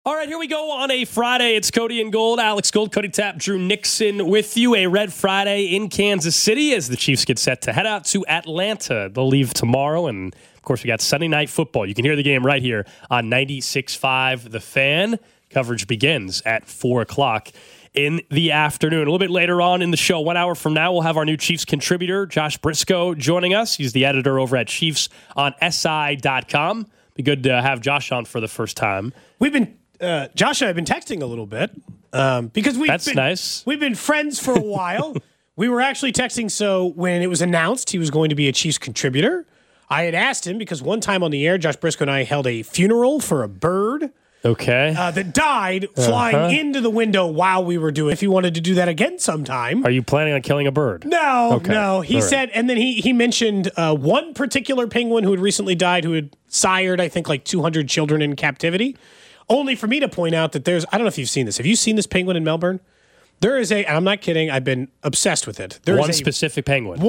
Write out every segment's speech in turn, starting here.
All right, here we go on a Friday. It's Cody and Gold, Alex Gold, Cody Tapp, Drew Nixon with you. A Red Friday in Kansas City as the Chiefs get set to head out to Atlanta. They'll leave tomorrow, and of course we got Sunday Night Football. You can hear the game right here on 96.5 The Fan. Coverage begins at 4 o'clock in the afternoon. A little bit later on in the show, 1 hour from now, we'll have our new Chiefs contributor, Josh Briscoe, joining us. He's the editor over at ChiefsOnSI.com. Be good to have Josh on for the first time. Josh and I have been texting a little bit because nice. We've been friends for a while. We were actually texting, so when it was announced he was going to be a Chiefs contributor, I had asked him because one time on the air, Josh Briscoe and I held a funeral for a bird. Okay. That died flying into the window while we were doing. If he wanted to do that again sometime. Are you planning on killing a bird? No. He said, and then he mentioned one particular penguin who had recently died, who had sired, I think, like 200 children in captivity. Only for me to point out that I don't know if you've seen this. Have you seen this penguin in Melbourne? There is and I'm not kidding, I've been obsessed with it. One specific penguin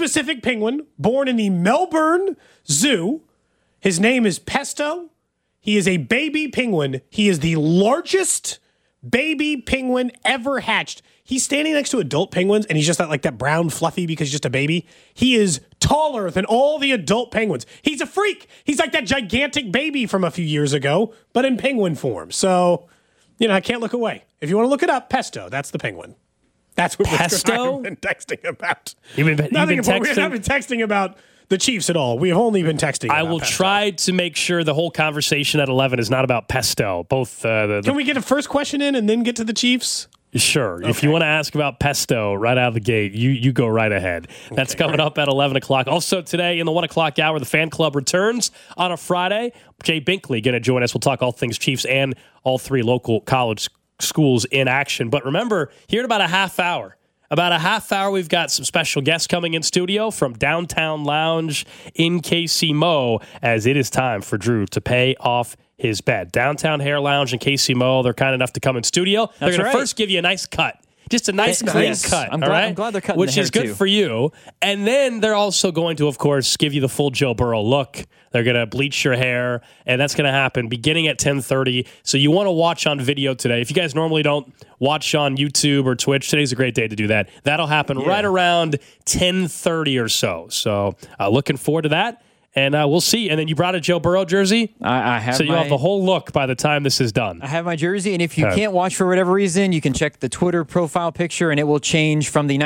born in the Melbourne Zoo. His name is Pesto. He is a baby penguin. He is the largest baby penguin ever hatched. He's standing next to adult penguins, and he's just like that brown fluffy because he's just a baby. He is taller than all the adult penguins. He's a freak. He's like that gigantic baby from a few years ago, but in penguin form. So, I can't look away. If you want to look it up, Pesto, that's the penguin. That's what Pesto? I've been texting about. You've been texting? We haven't been texting about the Chiefs at all. We have only been texting about I will Pesto. try to make sure the whole conversation at 11 is not about Pesto. Can we get a first question in and then get to the Chiefs? Sure. Okay. If you want to ask about Pesto right out of the gate, you go right ahead. That's coming up at 11 o'clock. Also today in the 1 o'clock hour, the fan club returns on a Friday. Jay Binkley going to join us. We'll talk all things Chiefs and all three local college schools in action. But remember, here in about a half hour, we've got some special guests coming in studio from Downtown Lounge in KC Mo, as it is time for Drew to pay off his bet. Downtown Hair Lounge and KC Mo, they're kind enough to come in studio. They're going to first give you a nice cut. Just a nice, clean cut. I'm glad they're cutting which the hair is good too. for you. And then they're also going to, of course, give you the full Joe Burrow look. They're going to bleach your hair, and that's going to happen beginning at 10:30. So you want to watch on video today. If you guys normally don't watch on YouTube or Twitch, today's a great day to do that. That'll happen right around 10:30 or so. So looking forward to that. And we'll see. And then you brought a Joe Burrow jersey. I have. So you'll have the whole look by the time this is done. I have my jersey, and if you can't watch for whatever reason, you can check the Twitter profile picture, and it will change from the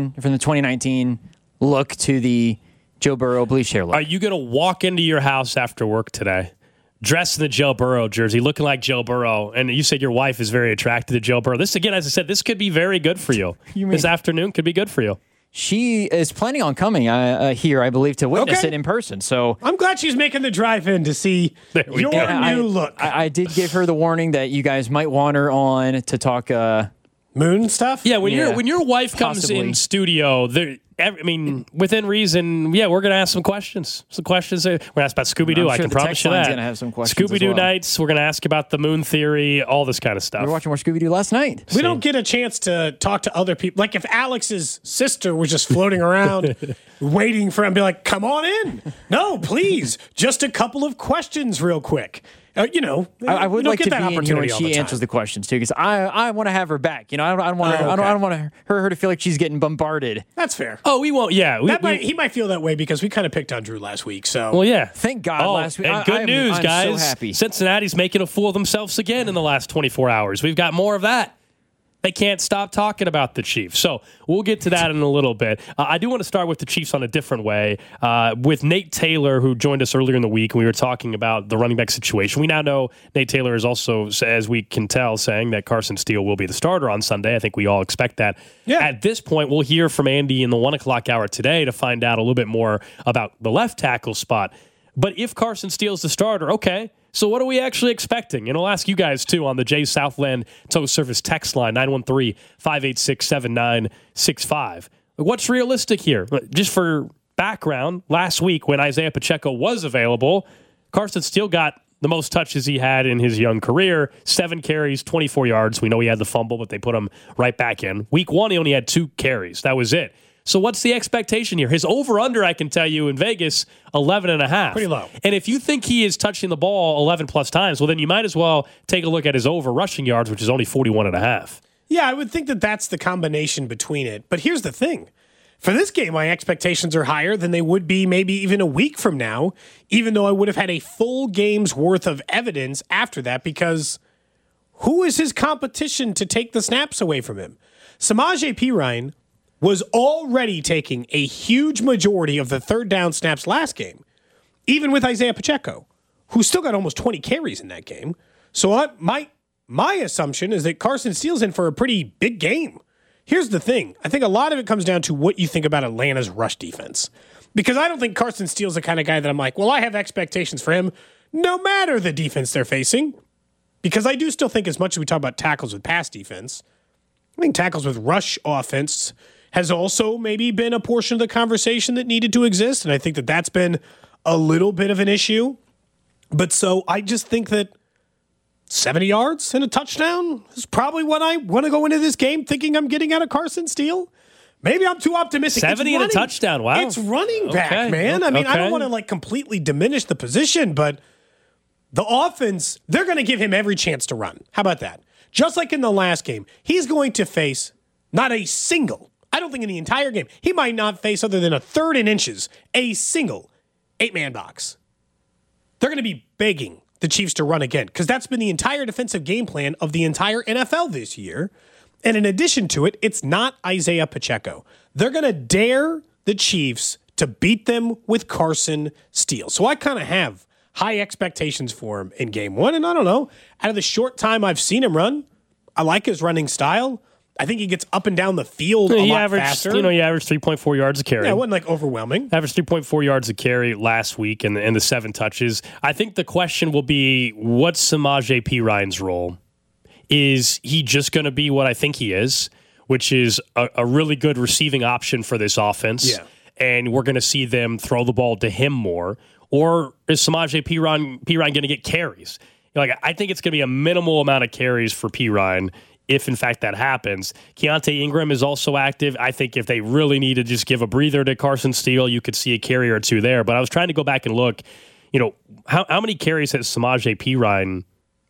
2019 look to the Joe Burrow bleach hair look. Are you going to walk into your house after work today, dressed in the Joe Burrow jersey, looking like Joe Burrow? And you said your wife is very attracted to Joe Burrow. This, again, as I said, this could be very good for you. This afternoon could be good for you. She is planning on coming here, I believe, to witness it in person. So I'm glad she's making the drive in to see your new look. I did give her the warning that you guys might want her on to talk moon stuff. Yeah, when your wife comes in studio, within reason, we're going to ask some questions. We're going to ask about Scooby-Doo. I can promise you that. Going to have some questions. Scooby-Doo nights. We're going to ask about the moon theory, all this kind of stuff. We were watching more Scooby-Doo last night. We don't get a chance to talk to other people. Like if Alex's sister was just floating around waiting for him to be like, come on in. No, please. Just a couple of questions real quick. I would like to be in here when she answers the questions too, because I want to have her back. I don't want her to feel like she's getting bombarded. That's fair. Oh, we won't. Yeah, he might feel that way because we kind of picked on Drew last week. So thank God last week. And good news, I'm guys. So happy. Cincinnati's making a fool of themselves again in the last 24 hours. We've got more of that. They can't stop talking about the Chiefs. So we'll get to that in a little bit. I do want to start with the Chiefs on a different way. With Nate Taylor, who joined us earlier in the week, we were talking about the running back situation. We now know Nate Taylor is also, as we can tell, saying that Carson Steele will be the starter on Sunday. I think we all expect that. Yeah. At this point, we'll hear from Andy in the 1 o'clock hour today to find out a little bit more about the left tackle spot. But if Carson Steele's the starter, okay. So what are we actually expecting? And I'll ask you guys, too, on the Jay Southland Tow Service text line, 913-586-7965. What's realistic here? Just for background, last week when Isaiah Pacheco was available, Carson Steele got the most touches he had in his young career, 7 carries, 24 yards. We know he had the fumble, but they put him right back in. Week 1, he only had 2 carries. That was it. So what's the expectation here? His over-under, I can tell you, in Vegas, 11.5. Pretty low. And if you think he is touching the ball 11-plus times, well, then you might as well take a look at his over rushing yards, which is only 41.5. Yeah, I would think that that's the combination between it. But here's the thing. For this game, my expectations are higher than they would be maybe even a week from now, even though I would have had a full game's worth of evidence after that, because who is his competition to take the snaps away from him? Samaje Perine was already taking a huge majority of the third down snaps last game, even with Isaiah Pacheco, who still got almost 20 carries in that game. So my assumption is that Carson Steele's in for a pretty big game. Here's the thing. I think a lot of it comes down to what you think about Atlanta's rush defense. Because I don't think Carson Steele's the kind of guy that I'm like, well, I have expectations for him no matter the defense they're facing. Because I do still think, as much as we talk about tackles with pass defense, I think tackles with rush offense has also maybe been a portion of the conversation that needed to exist. And I think that that's been a little bit of an issue. But so I just think that 70 yards and a touchdown is probably what I want to go into this game thinking I'm getting out of Carson Steele. Maybe I'm too optimistic. 70 and a touchdown. Wow. It's running back, man. I mean, I don't want to completely diminish the position, but the offense, they're going to give him every chance to run. How about that? Just like in the last game, he's going to face not a single, I don't think in the entire game, he might not face, other than a third and inches, a single 8-man box. They're going to be begging the Chiefs to run again, because that's been the entire defensive game plan of the entire NFL this year. And in addition to it, it's not Isaiah Pacheco. They're going to dare the Chiefs to beat them with Carson Steele. So I kind of have high expectations for him in game one. And I don't know, out of the short time I've seen him run, I like his running style. I think he gets up and down the field a lot faster. He averaged 3.4 yards a carry. Yeah, it wasn't overwhelming. Averaged 3.4 yards a carry last week and the 7 touches. I think the question will be, what's Samaje Perine's role? Is he just going to be what I think he is, which is a really good receiving option for this offense? Yeah. And we're going to see them throw the ball to him more? Or is Samaje Perine going to get carries? I think it's going to be a minimal amount of carries for Perine, if in fact that happens. Keontae Ingram is also active. I think if they really need to just give a breather to Carson Steele, you could see a carry or two there. But I was trying to go back and look, how many carries has Samaje Perine,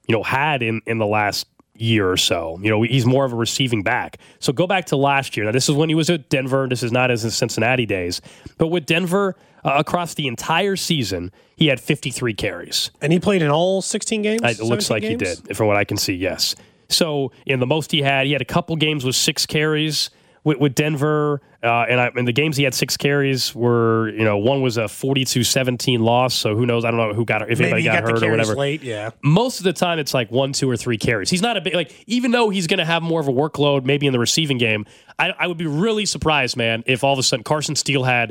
had in the last year or so? He's more of a receiving back. So go back to last year. Now, this is when he was at Denver. This is not as in Cincinnati days. But with Denver, across the entire season, he had 53 carries. And he played in all 16 games? It looks like games? He did, from what I can see, yes. So in the most he had a couple games with 6 carries with Denver, and the games he had 6 carries were, one was a 42-17 loss. So who knows? I don't know if anybody got hurt or whatever. Late, yeah. Most of the time, it's like 1, 2, or 3 carries. He's not a big even though he's going to have more of a workload, maybe in the receiving game. I would be really surprised, man, if all of a sudden Carson Steele had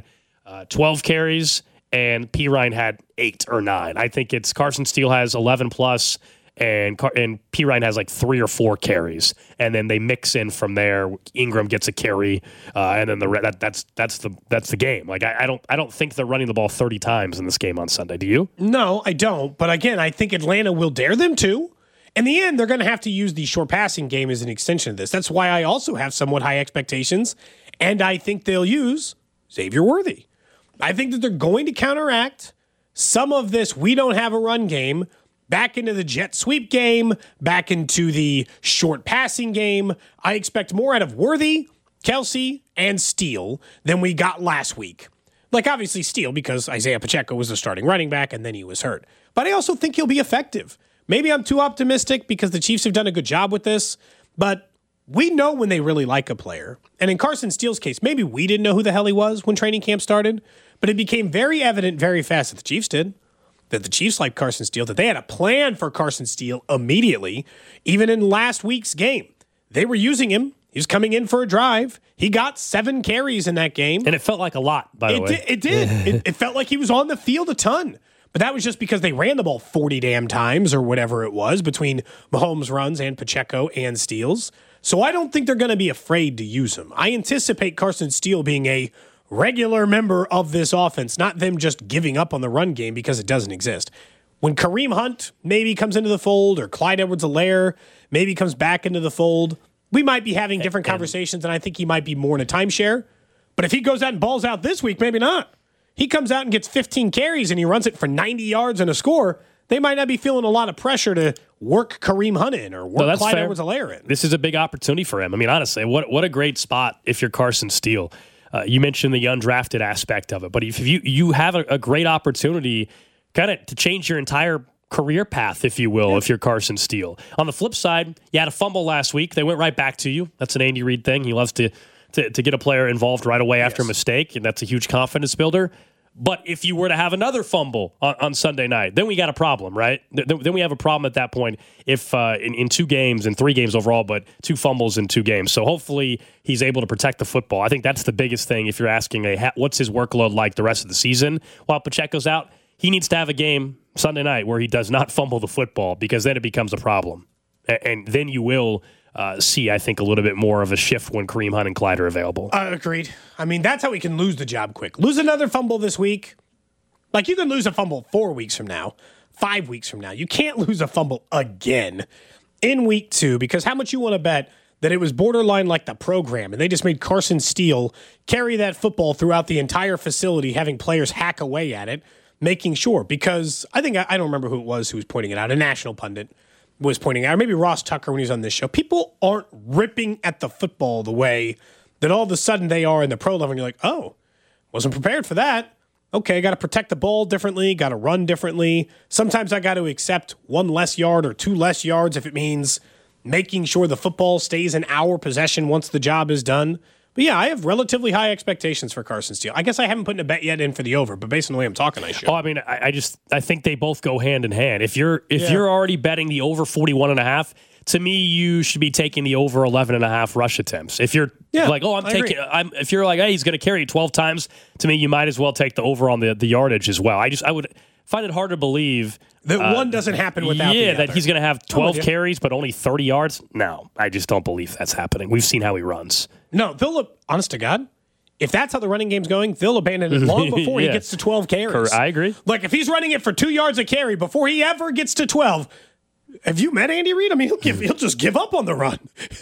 12 carries and Perine had 8 or 9. I think it's Carson Steele has 11 plus. And Perine has 3 or 4 carries, and then they mix in from there. Ingram gets a carry, and then that's the game. I don't think they're running the ball 30 times in this game on Sunday. Do you? No, I don't. But again, I think Atlanta will dare them to. In the end, they're going to have to use the short passing game as an extension of this. That's why I also have somewhat high expectations, and I think they'll use Xavier Worthy. I think that they're going to counteract some of this we don't have a run game back into the jet sweep game, back into the short passing game. I expect more out of Worthy, Kelsey, and Steele than we got last week. Obviously Steele, because Isaiah Pacheco was the starting running back and then he was hurt. But I also think he'll be effective. Maybe I'm too optimistic because the Chiefs have done a good job with this, but we know when they really like a player. And in Carson Steele's case, maybe we didn't know who the hell he was when training camp started, but it became very evident very fast that the Chiefs did. That the Chiefs liked Carson Steele, that they had a plan for Carson Steele immediately, even in last week's game. They were using him. He was coming in for a drive. He got 7 carries in that game. And it felt like a lot, by the way. It did. It felt like he was on the field a ton. But that was just because they ran the ball 40 damn times or whatever it was between Mahomes' runs and Pacheco and Steele's. So I don't think they're going to be afraid to use him. I anticipate Carson Steele being a regular member of this offense, not them just giving up on the run game because it doesn't exist. When Kareem Hunt maybe comes into the fold, or Clyde Edwards-Helaire maybe comes back into the fold, we might be having different conversations, and I think he might be more in a timeshare. But if he goes out and balls out this week, maybe not. He comes out and gets 15 carries and he runs it for 90 yards and a score. They might not be feeling a lot of pressure to work Kareem Hunt in or work Clyde Edwards-Helaire in. This is a big opportunity for him. I mean, honestly, what a great spot if you're Carson Steele. You mentioned the undrafted aspect of it, but if you have a great opportunity kind of to change your entire career path, if you will, if you're Carson Steele. On the flip side, you had a fumble last week. They went right back to you. That's an Andy Reid thing. He loves to get a player involved right away after a mistake, and that's a huge confidence builder. But if you were to have another fumble on Sunday night, then we got a problem, right? Then we have a problem at that point if in 2 games, in 3 games overall, but 2 fumbles in 2 games. So hopefully he's able to protect the football. I think that's the biggest thing if you're asking, what's his workload like the rest of the season while Pacheco's out? He needs to have a game Sunday night where he does not fumble the football, because then it becomes a problem. And then you will see, I think, a little bit more of a shift when Kareem Hunt and Clyde are available. Agreed. I mean, that's how we can lose the job quick. Lose another fumble this week. Like, you can lose a fumble 4 weeks from now, 5 weeks from now. You can't lose a fumble again in week 2, because how much you want to bet that it was borderline like the program, and they just made Carson Steele carry that football throughout the entire facility, having players hack away at it, making sure. Because I think, I don't remember who it was who was pointing it out, a national pundit was pointing out, or maybe Ross Tucker when he was on this show. People aren't ripping at the football the way that all of a sudden they are in the pro level. And you're like, oh, wasn't prepared for that. Okay, got to protect the ball differently, got to run differently. Sometimes I got to accept 1 less yard or 2 less yards if it means making sure the football stays in our possession once the job is done. But yeah, I have relatively high expectations for Carson Steele. I guess I haven't put a bet yet in for the over, but based on the way I'm talking, I should. Oh, I mean, I think they both go hand in hand. If you're already betting the over 41.5, to me, you should be taking the over 11.5 rush attempts. If you're if you're like, hey, he's going to carry 12 times, to me, you might as well take the over on the yardage as well. I would find it hard to believe that one doesn't happen without the other. That he's going to have 12 carries but only 30 yards. No, I just don't believe that's happening. We've seen how he runs. No, honest to God, if that's how the running game's going, they'll abandon it long before he gets to 12 carries. I agree. Like, if he's running it for 2 yards a carry before he ever gets to 12, have you met Andy Reid? I mean, he'll just give up on the run.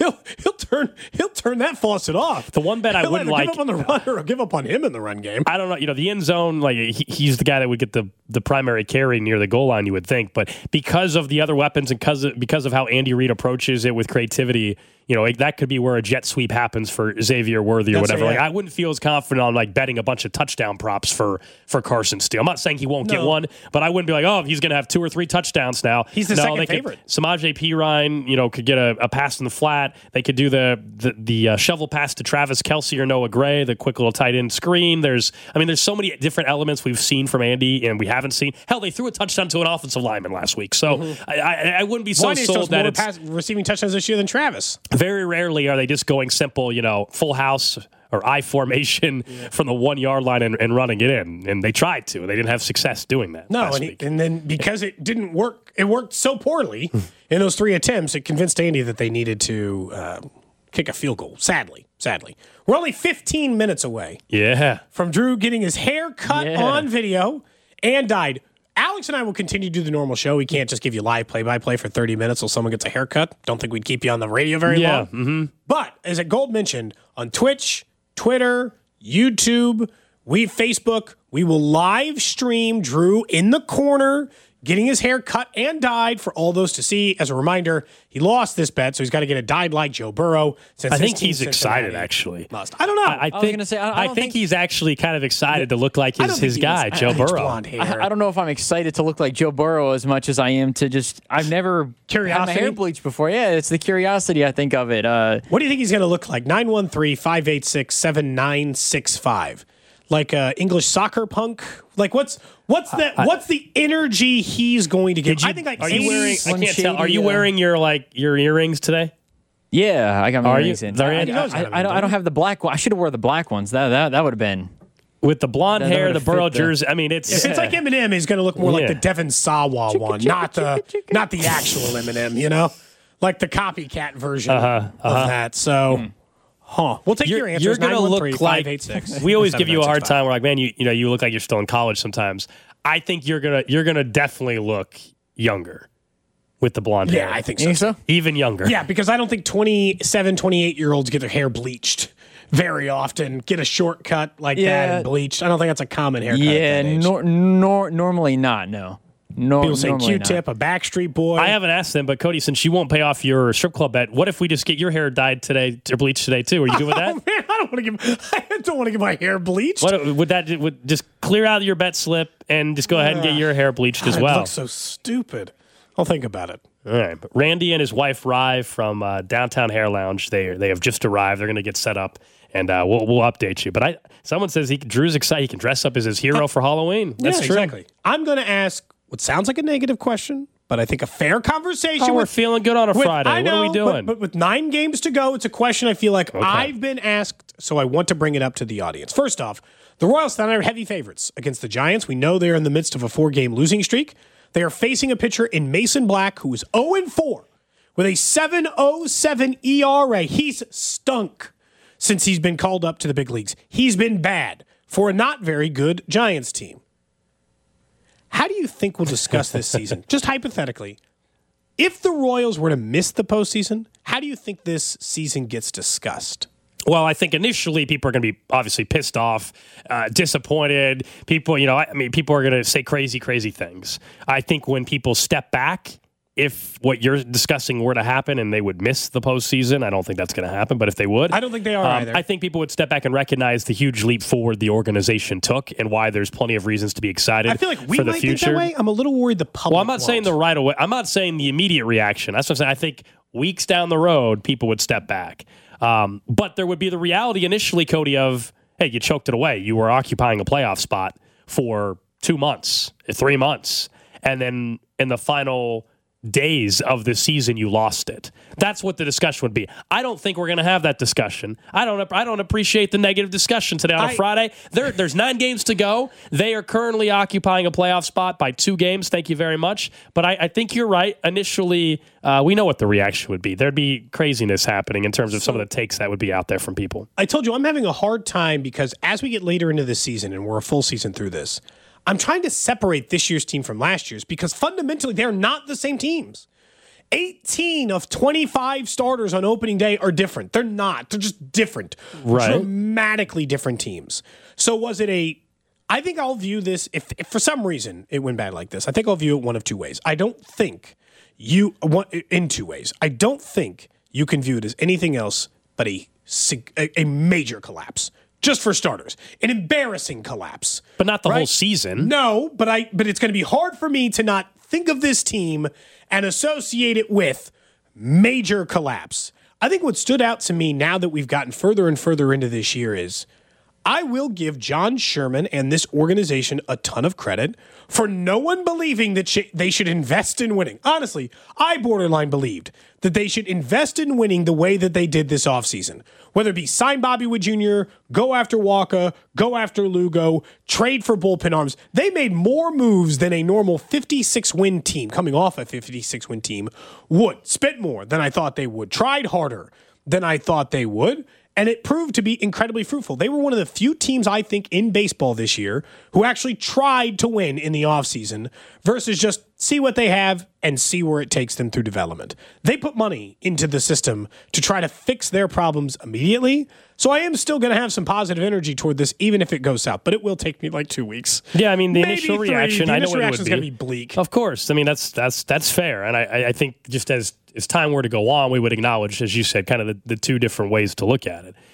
He'll turn that faucet off. The one bet I wouldn't like, give up on the run or give up on him in the run game. I don't know. The end zone, like he's the guy that would get the primary carry near the goal line, you would think, but because of the other weapons and because of how Andy Reid approaches it with creativity, that could be where a jet sweep happens for Xavier Worthy or whatever. Like, I wouldn't feel as confident on like betting a bunch of touchdown props for Carson Steele. I'm not saying he won't get one, but I wouldn't be like, oh, he's going to have 2 or 3 touchdowns now. He's the second favorite. Samaje Perine, could get a pass in the flat. They could do the shovel pass to Travis Kelce or Noah Gray, the quick little tight end screen. There's so many different elements we've seen from Andy and we haven't seen. Hell, they threw a touchdown to an offensive lineman last week. So I wouldn't be so sold that it's receiving touchdowns this year than Travis. Very rarely are they just going simple, full house or I formation from the 1 yard line and running it in. And they tried to. They didn't have success doing that. No, and then because it didn't work, it worked so poorly in those 3 attempts, it convinced Andy that they needed to kick a field goal. Sadly. We're only 15 minutes away from Drew getting his hair cut on video and dyed. Alex and I will continue to do the normal show. We can't just give you live play-by-play for 30 minutes while someone gets a haircut. Don't think we'd keep you on the radio very long. Mm-hmm. But, as Gold mentioned, on Twitch, Twitter, YouTube, Facebook, we will live stream Drew in the corner getting his hair cut and dyed for all those to see. As a reminder, he lost this bet, so he's got to get it dyed like Joe Burrow. I think he's excited, actually. I don't know. I think he's actually kind of excited to look like his guy, Joe Burrow. I don't know if I'm excited to look like Joe Burrow as much as I am to I've never had my hair bleached before. Yeah, it's the curiosity, I think, of it. What do you think he's going to look like? 913-586-7965. Like English soccer punk? Like what's the energy he's going to give? I think are you wearing? I can't tell. Are you wearing your earrings today? Yeah, I got my earrings in. I don't have the black one. I should have wore the black ones. That would have been with the blonde hair, the Burrow jersey. I mean, if it's like Eminem, he's going to look more like the Devin Sawa one, not the actual Eminem. Like the copycat version of that. So. We'll take your answers. You're going to look like we always give you a hard time. We're like, man, you look like you're still in college sometimes. I think you're gonna definitely look younger with the blonde hair. Yeah, I think so. Even younger. Yeah, because I don't think 27, 28-year-olds get their hair bleached very often get a shortcut like that and bleached. I don't think that's a common haircut. Yeah, normally not. No. People say Q-tip, a Backstreet Boy. I haven't asked them, but Cody, since you won't pay off your strip club bet, what if we just get your hair dyed today or bleached today too? Are you good with that? Man, I don't want to get my hair bleached. What would just clear out your bet slip and just go ahead and get your hair bleached as well? It looks so stupid. I'll think about it. All right, but Randy and his wife Rye from Downtown Hair Lounge, they have just arrived. They're going to get set up, and we'll update you. But someone says Drew's excited. He can dress up as his hero for Halloween. That's true. Exactly. I'm going to ask what sounds like a negative question, but I think a fair conversation. We're feeling good on a Friday. I know, what are we doing? But with 9 games to go, it's a question I feel like I've been asked, so I want to bring it up to the audience. First off, the Royals tonight are heavy favorites against the Giants. We know they're in the midst of a 4-game losing streak. They are facing a pitcher in Mason Black who is 0-4 with a 7.07 ERA. He's stunk since he's been called up to the big leagues. He's been bad for a not very good Giants team. How do you think we'll discuss this season? Just hypothetically, if the Royals were to miss the postseason, how do you think this season gets discussed? Well, I think initially people are going to be obviously pissed off, disappointed. People, people are going to say crazy, crazy things. I think when people step back, if what you're discussing were to happen and they would miss the postseason, I don't think that's going to happen. But if they would, I don't think they are either. I think people would step back and recognize the huge leap forward the organization took and why there's plenty of reasons to be excited. I feel like we for the might future. think that way. I'm a little worried the public. Well, I'm not saying the right away. I'm not saying the immediate reaction. That's what I'm saying. I think weeks down the road, people would step back. But there would be the reality initially, Cody, of, hey, you choked it away. You were occupying a playoff spot for 2 months, 3 months. And then in the final days of the season, you lost it. That's what the discussion would be. I don't think we're going to have that discussion. I don't appreciate the negative discussion today on a Friday. There's 9 games to go. They are currently occupying a playoff spot by 2 games. Thank you very much. But I think you're right. Initially, we know what the reaction would be. There'd be craziness happening in terms of some of the takes that would be out there from people. I told you I'm having a hard time because as we get later into the season, and we're a full season through this, I'm trying to separate this year's team from last year's because fundamentally they're not the same teams. 18 of 25 starters on opening day are different. They're not. They're just different. Right. Dramatically different teams. So was it I think I'll view this, if for some reason it went bad like this, I think I'll view it one of 2 ways. I don't think in 2 ways. I don't think you can view it as anything else but a major collapse. Just for starters, an embarrassing collapse, but not the whole season. No, but it's going to be hard for me to not think of this team and associate it with major collapse. I think what stood out to me now that we've gotten further and further into this year is I will give John Sherman and this organization a ton of credit for no one believing that they should invest in winning. Honestly, I borderline believed that they should invest in winning the way that they did this offseason. Whether it be sign Bobby Wood Jr., go after Walker, go after Lugo, trade for bullpen arms. They made more moves than a normal 56-win team, coming off a 56-win team, would. Spent more than I thought they would. Tried harder than I thought they would. And it proved to be incredibly fruitful. They were one of the few teams, I think, in baseball this year who actually tried to win in the offseason versus just see what they have and see where it takes them through development. They put money into the system to try to fix their problems immediately. So I am still going to have some positive energy toward this, even if it goes south. But it will take me like 2 weeks. Yeah, I mean, the initial reaction, I know what it would be. Going to be bleak. Of course. I mean, that's fair. And I think just as time were to go on, we would acknowledge, as you said, kind of the 2 different ways to look at it.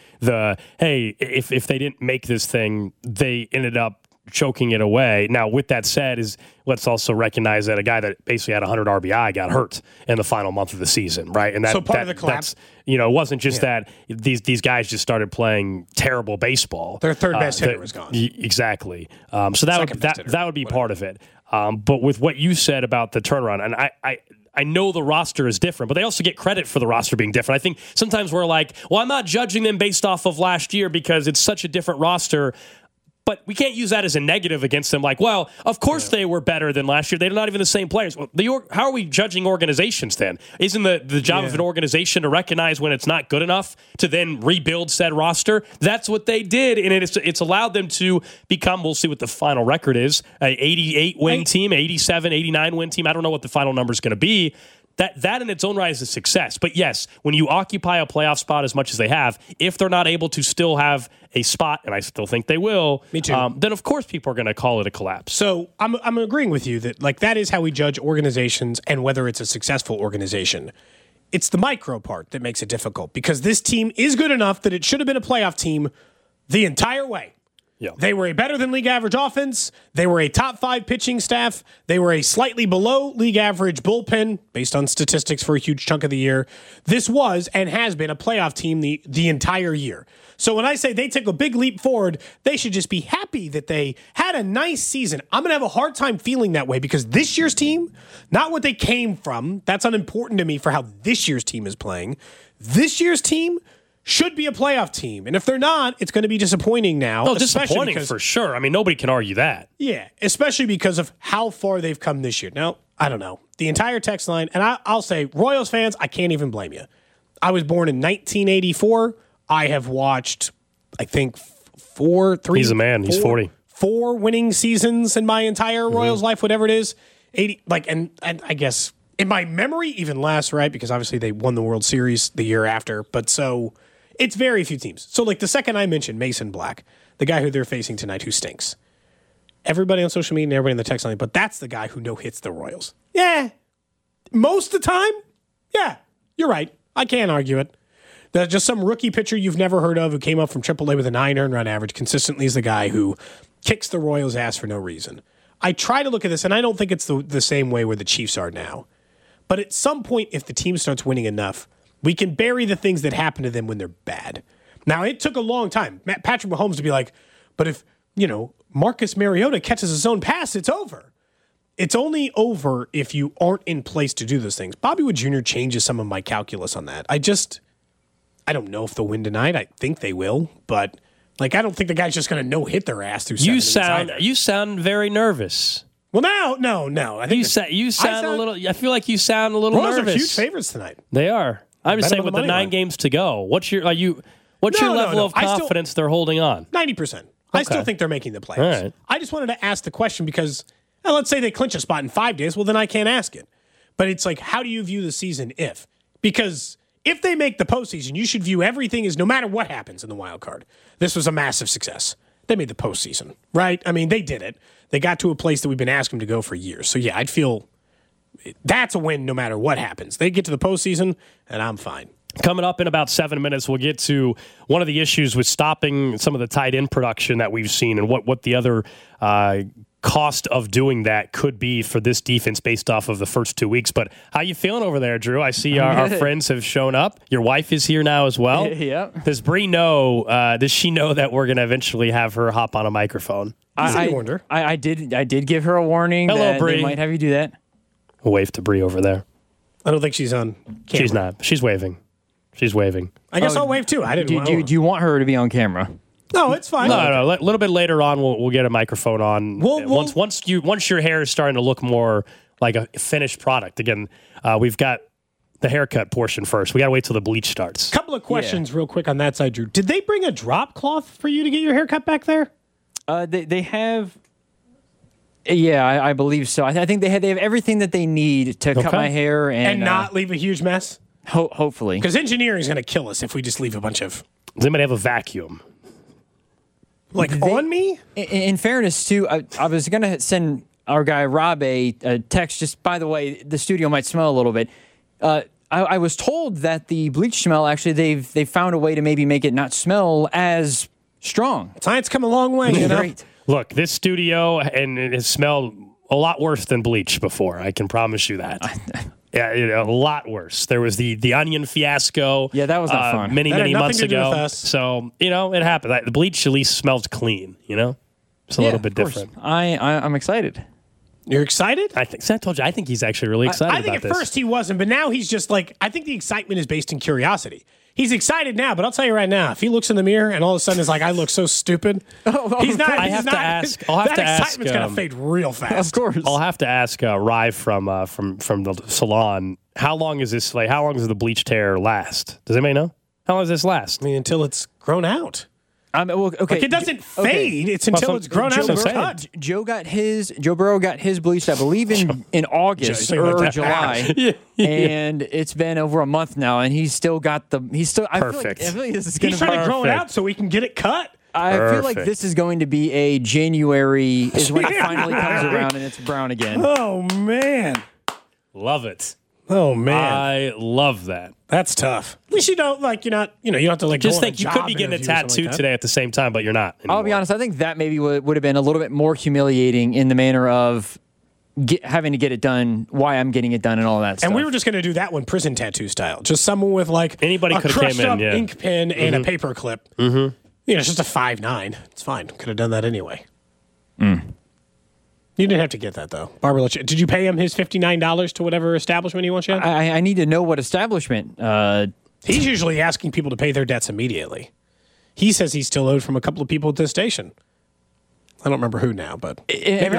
If they didn't make this thing, they ended up choking it away. Now, with that said, let's also recognize that a guy that basically had 100 RBI got hurt in the final month of the season, right? And so part of the collapse. It wasn't just that these guys just started playing terrible baseball. Their third best hitter was gone. Exactly. So that would be part of it. But with what you said about the turnaround, and I know the roster is different, but they also get credit for the roster being different. I think sometimes we're like, well, I'm not judging them based off of last year because it's such a different roster. But we can't use that as a negative against them. Like, well, of course they were better than last year. They're not even the same players. Well, how are we judging organizations then? Isn't the job of an organization to recognize when it's not good enough to then rebuild said roster? That's what they did, and it's allowed them to become, we'll see what the final record is, an 88-win team, 87, 89-win team. I don't know what the final number is going to be. That in its own right is a success. But yes, when you occupy a playoff spot as much as they have, if they're not able to still have a spot, and I still think they will, Me too. Then of course people are going to call it a collapse. So I'm agreeing with you that like that is how we judge organizations and whether it's a successful organization. It's the micro part that makes it difficult because this team is good enough that it should have been a playoff team the entire way. Yeah. They were a better than league average offense. They were a top 5 pitching staff. They were a slightly below league average bullpen based on statistics for a huge chunk of the year. This was and has been a playoff team the entire year. So when I say they took a big leap forward, they should just be happy that they had a nice season. I'm going to have a hard time feeling that way because this year's team, not what they came from, that's unimportant to me for how this year's team is playing. This year's team should be a playoff team. And if they're not, it's going to be disappointing now. No, disappointing for sure. I mean, nobody can argue that. Yeah, especially because of how far they've come this year. Now, I don't know. The entire text line, and I'll say, Royals fans, I can't even blame you. I was born in 1984. I have watched, I think, He's a man. He's 40. 4 winning seasons in my entire Royals life, whatever it is. 80, and I guess in my memory, even less, right? Because obviously they won the World Series the year after. But so it's very few teams. So like the second I mentioned Mason Black, the guy who they're facing tonight who stinks. Everybody on social media and everybody in the text line, but that's the guy who no-hits the Royals. Yeah. Most of the time, yeah, you're right. I can't argue it. There's just some rookie pitcher you've never heard of who came up from AAA with a 9 earned run average consistently is the guy who kicks the Royals' ass for no reason. I try to look at this, and I don't think it's the same way where the Chiefs are now. But at some point, if the team starts winning enough, we can bury the things that happen to them when they're bad. Now, it took a long time. Patrick Mahomes to be like, but if, Marcus Mariota catches his own pass, it's over. It's only over if you aren't in place to do those things. Bobby Wood Jr. changes some of my calculus on that. I don't know if they'll win tonight. I think they will, but I don't think the guy's just going to no-hit their ass through 7 innings. You sound very nervous. Well, no. I think you sound a little. I feel like you sound a little Royals nervous. are huge favorites tonight. They are. I'm just saying with the 9 games to go. What's your level of confidence they're holding on? 90%. I still think they're making the playoffs. All right. I just wanted to ask the question because let's say they clinch a spot in 5 days. Well, then I can't ask it. But it's like, how do you view the season if? Because if they make the postseason, you should view everything as no matter what happens in the wild card. This was a massive success. They made the postseason, right? I mean, they did it. They got to a place that we've been asking them to go for years. So, yeah, I'd feel that's a win no matter what happens. They get to the postseason, and I'm fine. Coming up in about 7 minutes, we'll get to one of the issues with stopping some of the tight end production that we've seen and what the other cost of doing that could be for this defense based off of the first 2 weeks. But how you feeling over there, Drew? I see our friends have shown up. Your wife is here now as well. Yep. Does Bree know? Does she know that we're going to eventually have her hop on a microphone? I did give her a warning. Hello, that Bree. they might have you do that. We'll wave to Bree over there. I don't think she's on camera. She's not. She's waving. I guess I'll wave too. I didn't. Do you want her to be on camera? No, it's fine. No. A little bit later on, we'll get a microphone on. Once your hair is starting to look more like a finished product. Again, we've got the haircut portion first. We got to wait till the bleach starts. Couple of questions real quick on that side, Drew. Did they bring a drop cloth for you to get your haircut back there? They have. Yeah, I believe so. I think they have everything that they need to cut my hair and not leave a huge mess. Hopefully, because engineering is going to kill us if we just leave a bunch of. Does anybody have a vacuum? On me? In fairness, too, I was going to send our guy Rob a text. Just by the way, the studio might smell a little bit. I was told that the bleach smell actually they've found a way to maybe make it not smell as strong. Science come a long way. Great. Look, this studio and it has smelled a lot worse than bleach before. I can promise you that. Yeah, a lot worse. There was the onion fiasco. Yeah, that was not fun. Many months ago. Us. So it happened. The bleach at least smells clean. It's a little bit different. I'm excited. You're excited? I told you. I think he's actually really excited. I think about at this. first he wasn't, but now he's just like. I think the excitement is based in curiosity. He's excited now, but I'll tell you right now, if he looks in the mirror and all of a sudden is like, I look so stupid, he's not. I have to ask. I'll have to ask. That excitement's going to fade real fast. Of course. I'll have to ask Rye from the salon. How long is this? How long does the bleached hair last? Does anybody know? How long does this last? I mean, until it's grown out. Okay. Like, it doesn't fade. It's until it's grown out and cut. Joe Burrow got his bleached, I believe, in August or July. And it's been over a month now, and he's still got Perfect. I feel like this is going He's trying to grow it out so we can get it cut. I feel like this is going to be a January is when it finally comes around and it's brown again. Oh, man. Love it. Oh, man. I love that. That's tough. At least you don't, like, you don't have to, like, Just go on think you could be getting a tattoo today at the same time, but you're not anymore. I'll be honest, I think that maybe would have been a little bit more humiliating in the manner of having to get it done, why I'm getting it done, and all that stuff. And we were just going to do that one prison tattoo style. Just someone with, like, anybody a could have crushed came in, up yeah. ink pen and a paper clip. Mm-hmm. It's just a 5'9". It's fine. Could have done that anyway. You didn't have to get that, though. Barbara, did you pay him his $59 to whatever establishment he wants you at? I need to know what establishment. He's usually asking people to pay their debts immediately. He says he's still owed from a couple of people at this station. I don't remember who now, but it's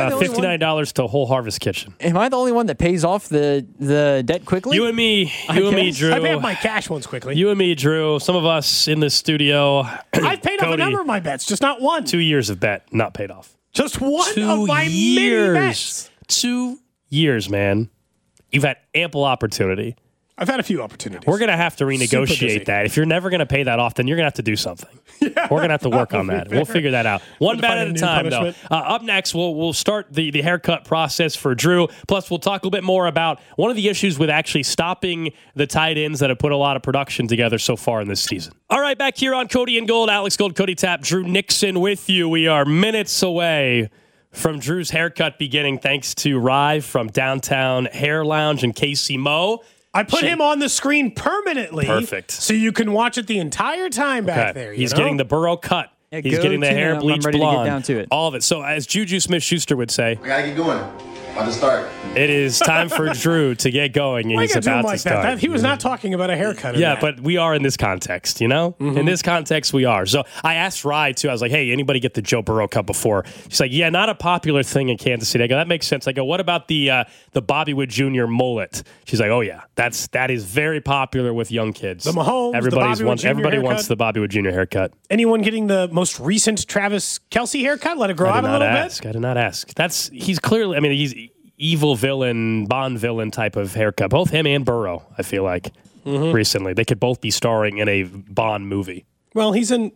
$59 to Whole Harvest Kitchen. Am I the only one that pays off the debt quickly? You and me, Drew. I pay off my cash ones quickly. You and me, Drew. Some of us in the studio. I've paid off a number of my bets, just not one. 2 years of bet not paid off. Just one of my many bets. 2 years, man. You've had ample opportunity. I've had a few opportunities. We're going to have to renegotiate that. If you're never going to pay that off, then you're going to have to do something. We're going to have to work on that. We'll figure that out. One bet at a time, though. Up next, we'll start the haircut process for Drew. Plus, we'll talk a little bit more about one of the issues with actually stopping the tight ends that have put a lot of production together so far in this season. All right, back here on Cody and Gold, Alex Gold, Cody Tapp, Drew Nixon with you. We are minutes away from Drew's haircut beginning, thanks to Rye from Downtown Hair Lounge and Casey Moe. I put him on the screen permanently. Perfect. So you can watch it the entire time back there. He's getting the Burrow cut. Yeah, He's getting the hair bleached blonde. To get down to it. All of it. So as Juju Smith-Schuster would say, we got to get going. About to start. It is time for Drew to get going, and he's about to start. He was not talking about a haircut. Yeah, but we are in this context, you know? Mm-hmm. In this context, we are. So I asked Rye, too. I was like, hey, anybody get the Joe Burrow cut before? She's like, yeah, not a popular thing in Kansas City. I go, that makes sense. I go, what about the Bobby Wood Jr. mullet? She's like, oh, yeah, that is very popular with young kids. The Mahomes, Everybody wants the Bobby Wood Jr. haircut. Anyone getting the most recent Travis Kelce haircut? Let it grow out a little bit? I did not ask. He's clearly, he's evil villain, Bond villain type of haircut. Both him and Burrow, I feel like, recently. They could both be starring in a Bond movie. Well,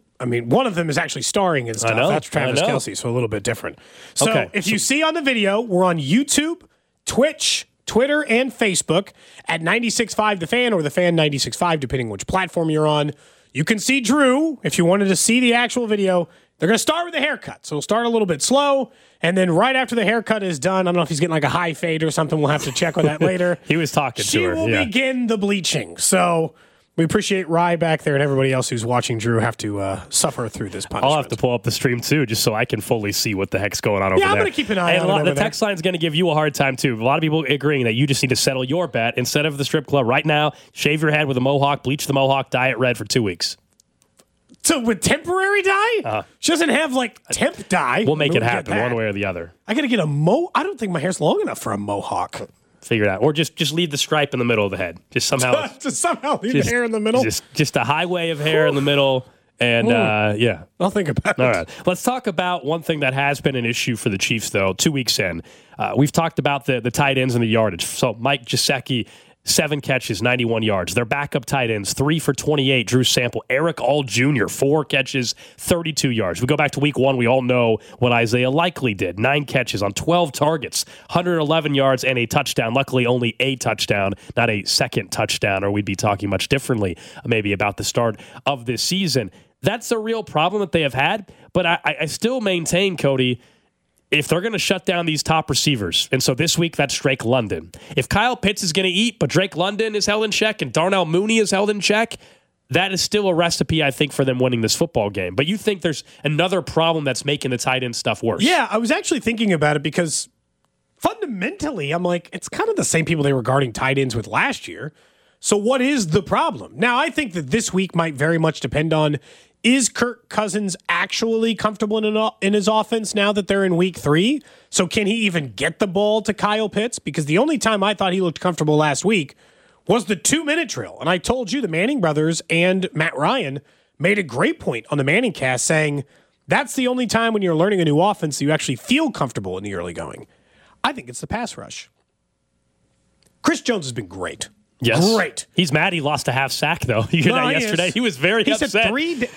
one of them is actually starring in stuff. That's Travis Kelce, so a little bit different. So if you see on the video, we're on YouTube, Twitch, Twitter, and Facebook at 96.5 The Fan or The Fan 96.5, depending which platform you're on. You can see Drew. If you wanted to see the actual video, they're going to start with the haircut. So we'll start a little bit slow, and then right after the haircut is done, I don't know if he's getting like a high fade or something. We'll have to check on that later. He was talking to her. She will begin the bleaching. So we appreciate Rye back there and everybody else who's watching Drew have to suffer through this punishment. I'll have to pull up the stream, too, just so I can fully see what the heck's going on over there. Yeah, I'm going to keep an eye on it. The text line's going to give you a hard time, too. A lot of people agreeing that you just need to settle your bet. Instead of the strip club right now, shave your head with a mohawk, bleach the mohawk, dye it red for 2 weeks. So with temporary dye? She doesn't have temp dye. We'll make it happen one way or the other. I got to get I don't think my hair's long enough for a mohawk. Figure it out. Or just leave the stripe in the middle of the head. Just somehow. Leave the hair in the middle? Just a highway of hair in the middle. And, yeah. I'll think about it. All right. Let's talk about one thing that has been an issue for the Chiefs, though, 2 weeks in. We've talked about the tight ends and the yardage. So Mike Gesicki, 7 catches, 91 yards. Their backup tight ends, 3 for 28. Drew Sample, Eric All Jr., 4 catches, 32 yards. We go back to week 1. We all know what Isaiah Likely did. 9 catches on 12 targets, 111 yards and a touchdown. Luckily, only a touchdown, not a second touchdown, or we'd be talking much differently maybe about the start of this season. That's a real problem that they have had, but I still maintain, Cody, if they're going to shut down these top receivers, and so this week that's Drake London. If Kyle Pitts is going to eat, but Drake London is held in check and Darnell Mooney is held in check, that is still a recipe, I think, for them winning this football game. But you think there's another problem that's making the tight end stuff worse. Yeah, I was actually thinking about it because fundamentally, I'm like, it's kind of the same people they were guarding tight ends with last year. So what is the problem? Now, I think that this week might very much depend on, is Kirk Cousins actually comfortable in his offense now that they're in week 3? So can he even get the ball to Kyle Pitts? Because the only time I thought he looked comfortable last week was the 2-minute drill. And I told you the Manning brothers and Matt Ryan made a great point on the Manning cast saying that's the only time when you're learning a new offense you actually feel comfortable in the early going. I think it's the pass rush. Chris Jones has been great. Yes. Great. He's mad he lost a half sack, though. You hear that yesterday? He was very upset. Said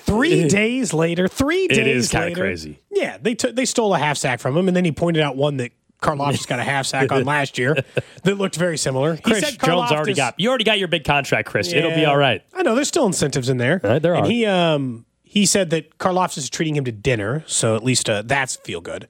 3 days later, 3 days later. It is kind of crazy. Yeah, they stole a half sack from him, and then he pointed out one that Karlaftis got a half sack on last year that looked very similar. Chris Jones already got your big contract, Chris. Yeah, it'll be all right. I know, there's still incentives in there. There are. And he said that Karlaftis is treating him to dinner, so at least that's feel good.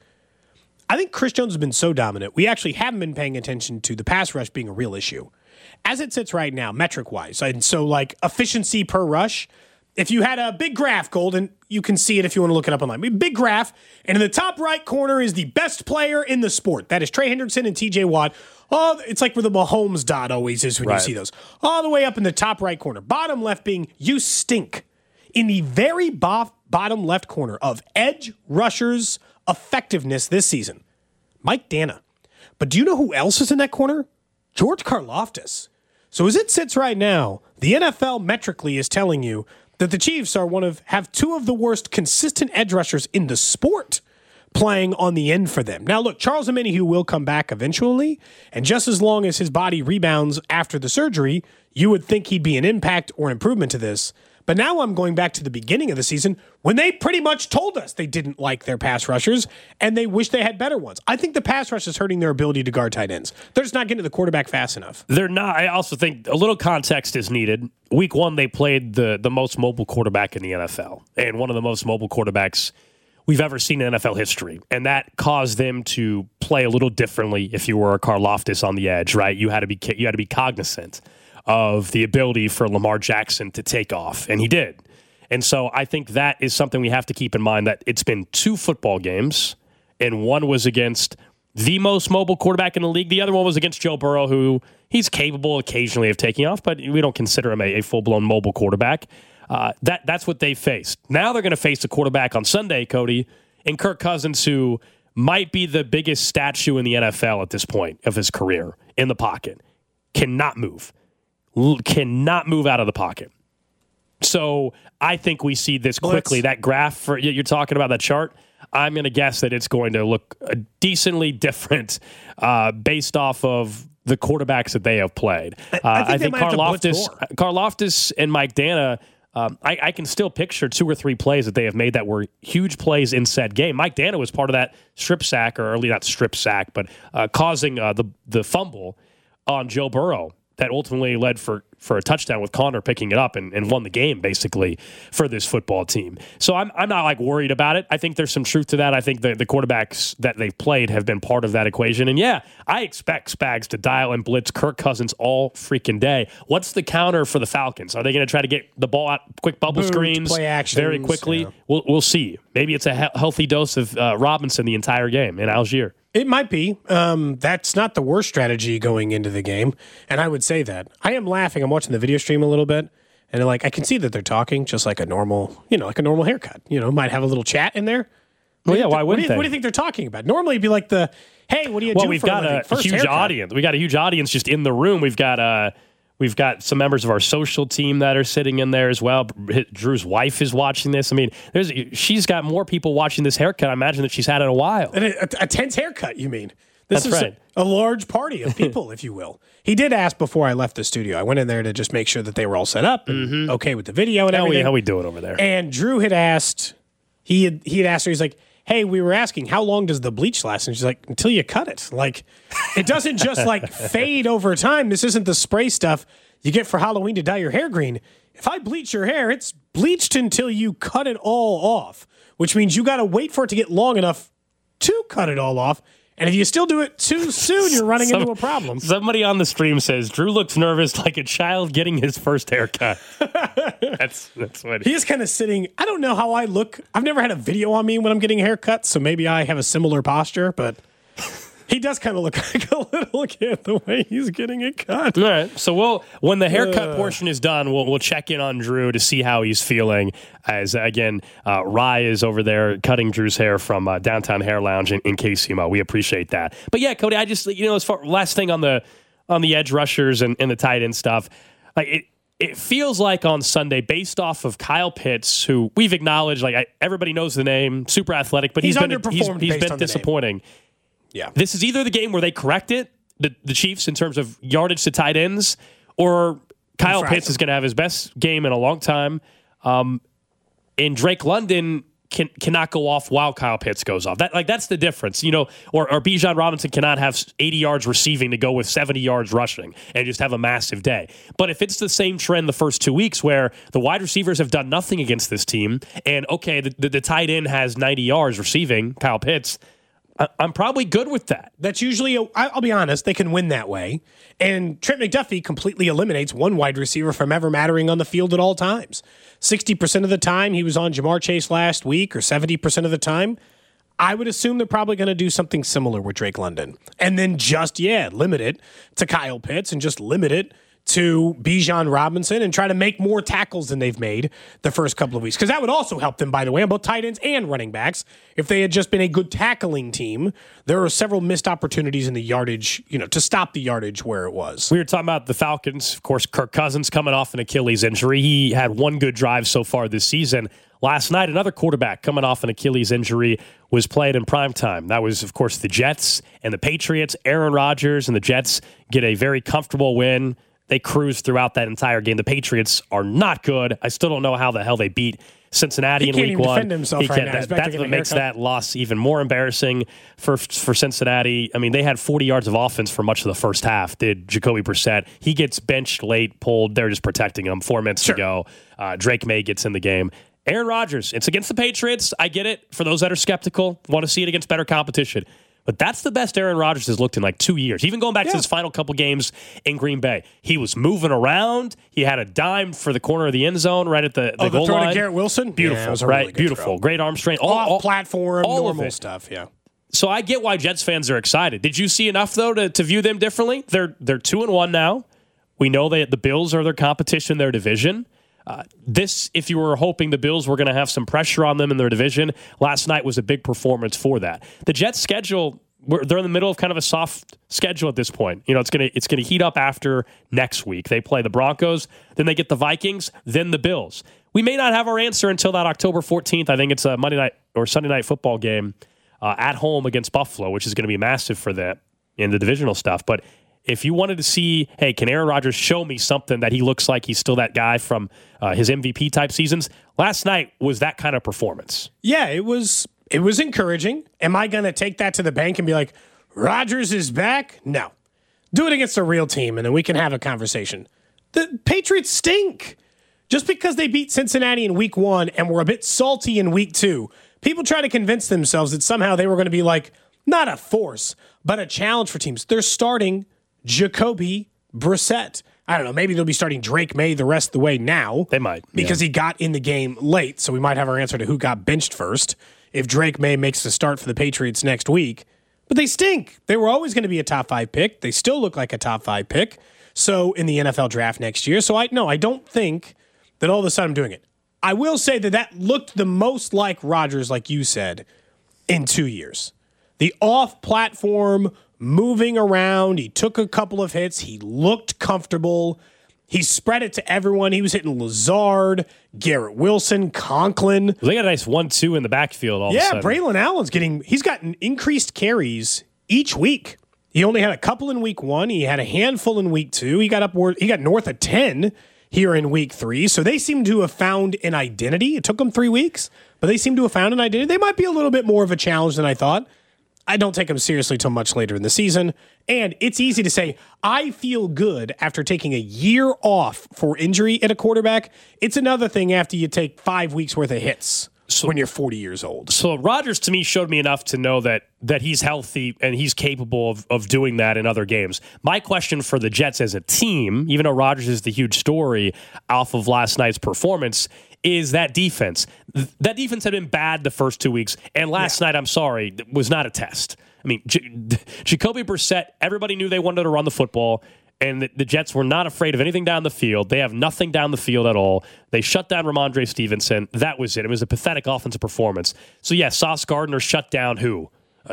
I think Chris Jones has been so dominant, we actually haven't been paying attention to the pass rush being a real issue. As it sits right now, metric-wise, and so like efficiency per rush, if you had a big graph, Golden, you can see it if you want to look it up online. Big graph, and in the top right corner is the best player in the sport. That is Trey Hendrickson and TJ Watt. Oh, it's like where the Mahomes dot always is when you see those. All the way up in the top right corner. Bottom left being you stink. In the very bottom left corner of edge rushers' effectiveness this season, Mike Dana. But do you know who else is in that corner? George Karlaftis. So as it sits right now, the NFL metrically is telling you that the Chiefs have two of the worst consistent edge rushers in the sport playing on the end for them. Now look, Charles Omenihu will come back eventually, and just as long as his body rebounds after the surgery, you would think he'd be an impact or improvement to this. But now I'm going back to the beginning of the season when they pretty much told us they didn't like their pass rushers and they wish they had better ones. I think the pass rush is hurting their ability to guard tight ends. They're just not getting to the quarterback fast enough. They're not. I also think a little context is needed. Week 1, they played the most mobile quarterback in the NFL and one of the most mobile quarterbacks we've ever seen in NFL history. And that caused them to play a little differently if you were a Karlaftis on the edge, right? You had to be cognizant of the ability for Lamar Jackson to take off, and he did. And so I think that is something we have to keep in mind, that it's been 2 football games, and one was against the most mobile quarterback in the league. The other one was against Joe Burrow, who he's capable occasionally of taking off, but we don't consider him a full-blown mobile quarterback. That's what they faced. Now they're going to face a quarterback on Sunday, Cody, and Kirk Cousins, who might be the biggest statue in the NFL at this point of his career in the pocket. Cannot move out of the pocket. So I think we see this quickly. That graph you're talking about, that chart, I'm going to guess that it's going to look decently different based off of the quarterbacks that they have played. I think Karlaftis and Mike Dana, I can still picture 2 or 3 plays that they have made that were huge plays in said game. Mike Dana was part of that strip sack, or early not strip sack, but causing the fumble on Joe Burrow that ultimately led for a touchdown with Connor picking it up and won the game, basically, for this football team. So I'm not, like, worried about it. I think there's some truth to that. I think the quarterbacks that they've played have been part of that equation. And, yeah, I expect Spags to dial and blitz Kirk Cousins all freaking day. What's the counter for the Falcons? Are they going to try to get the ball out, quick bubble screens play actions, very quickly? Yeah. We'll see. Maybe it's a healthy dose of Robinson the entire game in Algier. It might be. That's not the worst strategy going into the game, and I would say that. I am laughing. I'm watching the video stream a little bit, and I can see that they're talking just like a normal, like a normal haircut. Might have a little chat in there. Well, yeah, why wouldn't they? What do you think they're talking about? Normally, it'd be like hey, what do you do? Well, we've got a huge audience. We got a huge audience just in the room. We've got some members of our social team that are sitting in there as well. Drew's wife is watching this. I mean, she's got more people watching this haircut, I imagine, that she's had in a while. And a tense haircut, you mean? That's right. A large party of people, if you will. He did ask before I left the studio. I went in there to just make sure that they were all set up and okay with the video and everything. How we doing over there? And Drew had asked, he had asked her, he's like, hey, we were asking, how long does the bleach last? And she's like, until you cut it. Like, it doesn't just fade over time. This isn't the spray stuff you get for Halloween to dye your hair green. If I bleach your hair, it's bleached until you cut it all off, which means you got to wait for it to get long enough to cut it all off. And if you still do it too soon, you're running into a problem. Somebody on the stream says Drew looks nervous like a child getting his first haircut. That's what he is kind of sitting. I don't know how I look. I've never had a video on me when I'm getting a haircut, so maybe I have a similar posture, but he does kind of look like a little kid the way he's getting it cut. All right. So when the haircut portion is done, we'll check in on Drew to see how he's feeling. As again, Rye is over there cutting Drew's hair from Downtown Hair Lounge in KCMO. We appreciate that. But yeah, Cody, I just as far last thing on the edge rushers and the tight end stuff, it feels like on Sunday, based off of Kyle Pitts, who we've acknowledged, everybody knows the name, super athletic, but he's been disappointing. Yeah. This is either the game where they correct it, the Chiefs, in terms of yardage to tight ends, or Kyle Pitts is going to have his best game in a long time. And Drake London cannot go off while Kyle Pitts goes off. That's the difference, or Bijan Robinson cannot have 80 yards receiving to go with 70 yards rushing and just have a massive day. But if it's the same trend the first 2 weeks where the wide receivers have done nothing against this team, and okay, the tight end has 90 yards receiving, Kyle Pitts, I'm probably good with that. That's usually, I'll be honest, they can win that way. And Trent McDuffie completely eliminates one wide receiver from ever mattering on the field at all times. 60% of the time he was on Jamar Chase last week, or 70% of the time. I would assume they're probably going to do something similar with Drake London. And then limit it to Kyle Pitts and just limit it to Bijan Robinson and try to make more tackles than they've made the first couple of weeks. Because that would also help them, by the way, on both tight ends and running backs. If they had just been a good tackling team, there are several missed opportunities in the yardage, to stop the yardage where it was. We were talking about the Falcons. Of course, Kirk Cousins coming off an Achilles injury. He had one good drive so far this season. Last night, another quarterback coming off an Achilles injury was played in primetime. That was, of course, the Jets and the Patriots. Aaron Rodgers and the Jets get a very comfortable win. They cruised throughout that entire game. The Patriots are not good. I still don't know how the hell they beat Cincinnati in week 1. He can't even defend himself right now. That's what makes that loss even more embarrassing for Cincinnati. I mean, they had 40 yards of offense for much of the first half, did Jacoby Brissett. He gets benched late, pulled. They're just protecting him. 4 minutes to go. Drake May gets in the game. Aaron Rodgers, it's against the Patriots. I get it. For those that are skeptical, want to see it against better competition. But that's the best Aaron Rodgers has looked in like 2 years. Even going back to his final couple games in Green Bay. He was moving around. He had a dime for the corner of the end zone right at the goal throw line. To Garrett Wilson? Beautiful, yeah, right? Really Beautiful. throw. Great arm strength. All platform, all normal stuff, yeah. So I get why Jets fans are excited. Did you see enough, though, to view them differently? They're 2-1 now. We know that the Bills are their competition, their division. If you were hoping the Bills were going to have some pressure on them in their division, last night was a big performance for that. The Jets' schedule, they're in the middle of kind of a soft schedule at this point. It's gonna heat up after next week. They play the Broncos, then they get the Vikings, then the Bills. We may not have our answer until that October 14th. I think it's a Monday night or Sunday night football game at home against Buffalo, which is going to be massive for them in the divisional stuff. But if you wanted to see, hey, can Aaron Rodgers show me something that he looks like he's still that guy from his MVP type seasons? Last night was that kind of performance. Yeah, it was encouraging. Am I going to take that to the bank and be like, Rodgers is back? No. Do it against a real team, and then we can have a conversation. The Patriots stink. Just because they beat Cincinnati in week 1 and were a bit salty in week 2, people try to convince themselves that somehow they were going to be like, not a force, but a challenge for teams. They're starting Jacoby Brissett. I don't know. Maybe they'll be starting Drake May the rest of the way now. They might. Because he got in the game late, so we might have our answer to who got benched first if Drake May makes the start for the Patriots next week. But they stink. They were always going to be a top 5 pick. They still look like a top 5 pick. So in the NFL draft next year. So I don't think that all of a sudden I'm doing it. I will say that looked the most like Rodgers, like you said, in 2 years. The off-platform, moving around. He took a couple of hits. He looked comfortable. He spread it to everyone. He was hitting Lazard, Garrett Wilson, Conklin. They got a nice 1-2 in the backfield all of a sudden. Yeah, Braylon Allen's he's gotten increased carries each week. He only had a couple in week 1. He had a handful in week 2. He got north of 10 here in week 3. So they seem to have found an identity. It took them 3 weeks, but they seem to have found an identity. They might be a little bit more of a challenge than I thought. I don't take them seriously till much later in the season. And it's easy to say, I feel good after taking a year off for injury at a quarterback. It's another thing after you take 5 weeks worth of hits when you're 40 years old. So Rodgers, to me, showed me enough to know that he's healthy and he's capable of doing that in other games. My question for the Jets as a team, even though Rodgers is the huge story off of last night's performance, is that defense. That defense had been bad the first 2 weeks, and last night, I'm sorry, was not a test. I mean, Jacoby Brissett, everybody knew they wanted to run the football, and the Jets were not afraid of anything down the field. They have nothing down the field at all. They shut down Ramondre Stevenson. That was it. It was a pathetic offensive performance. So, yeah, Sauce Gardner shut down who?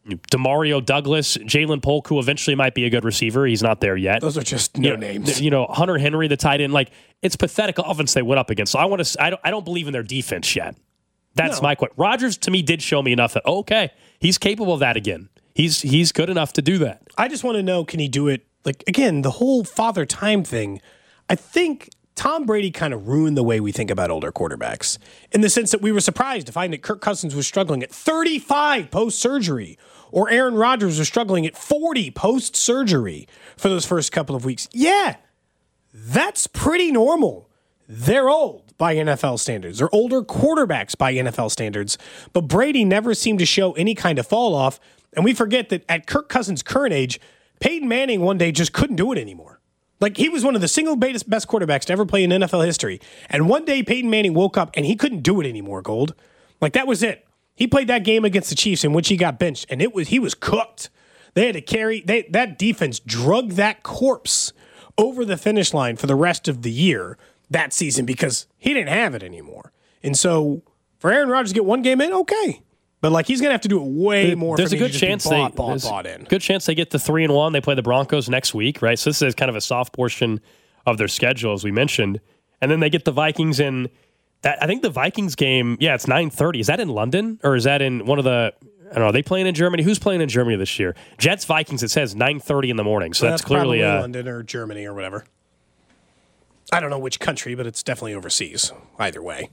Demario Douglas, Jalen Polk, who eventually might be a good receiver. He's not there yet. Those are just names. Hunter Henry, the tight end. Like, it's pathetic offense they went up against. So I don't believe in their defense yet. That's my question. Rodgers, to me, did show me enough that, okay, he's capable of that again. He's good enough to do that. I just want to know, can he do it? Like, again, the whole father time thing, I think Tom Brady kind of ruined the way we think about older quarterbacks in the sense that we were surprised to find that Kirk Cousins was struggling at 35 post-surgery or Aaron Rodgers was struggling at 40 post-surgery for those first couple of weeks. Yeah, that's pretty normal. They're old by NFL standards. They're older quarterbacks by NFL standards. But Brady never seemed to show any kind of fall off. And we forget that at Kirk Cousins' current age, Peyton Manning one day just couldn't do it anymore. Like, he was one of the single best quarterbacks to ever play in NFL history. And one day Peyton Manning woke up and he couldn't do it anymore, Gold. Like, that was it. He played that game against the Chiefs in which he got benched, and he was cooked. They had to carry that defense drug that corpse over the finish line for the rest of the year that season because he didn't have it anymore. And so for Aaron Rodgers to get one game in, okay. But like, he's going to have to do it way more. There's a good chance they get the 3-1. They play the Broncos next week, right? So this is kind of a soft portion of their schedule, as we mentioned. And then they get the Vikings in that. I think the Vikings game, it's 9:30. Is that in London or is that in one of the? I don't know. Are they playing in Germany? Who's playing in Germany this year? Jets Vikings. It says 9:30 in the morning. So that's clearly probably London or Germany or whatever. I don't know which country, but it's definitely overseas. Either way.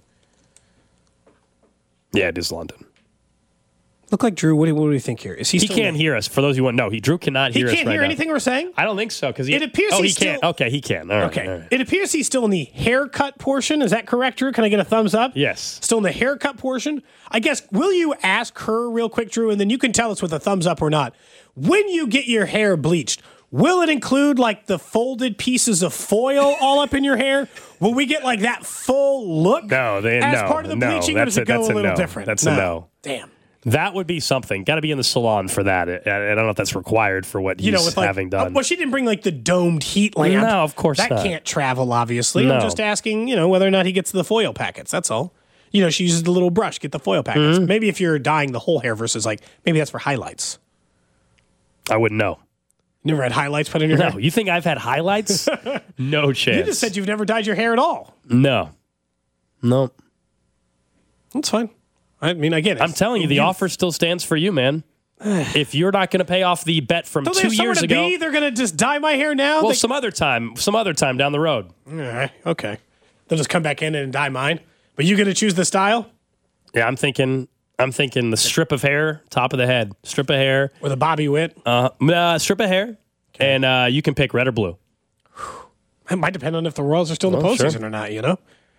Yeah, it is London. Look like Drew. What do we think here? Is he? He can't hear us. For those who want to know, Drew cannot hear us right now. He can't hear anything we're saying. I don't think so because it appears he can't. Okay, he can. All right, okay. All right. It appears he's still in the haircut portion. Is that correct, Drew? Can I get a thumbs up? Yes. Still in the haircut portion. I guess. Will you ask her real quick, Drew, and then you can tell us with a thumbs up or not. When you get your hair bleached, will it include like the folded pieces of foil all up in your hair? Will we get like that full look? No, as part of the bleaching, or does it go a little different? That's a no. Damn. That would be something. Got to be in the salon for that. I don't know if that's required for what he's having done. Well, she didn't bring like the domed heat lamp. No, of course not. That can't travel, obviously. No. I'm just asking, whether or not he gets the foil packets. That's all. She uses the little brush, get the foil packets. Mm-hmm. Maybe if you're dyeing the whole hair versus maybe that's for highlights. I wouldn't know. Never had highlights put in your hair? No. You think I've had highlights? No chance. You just said you've never dyed your hair at all. No. That's fine. I mean, I get it. I'm telling you, the offer still stands for you, man. If you're not going to pay off the bet from 2 years ago, they're going to just dye my hair now. Well, some other time down the road. All right, okay. They'll just come back in and dye mine. But you going to choose the style? Yeah, I'm thinking the strip of hair, top of the head, strip of hair, or the Bobby Witt. Strip of hair, okay. And you can pick red or blue. It might depend on if the Royals are still in the postseason or not.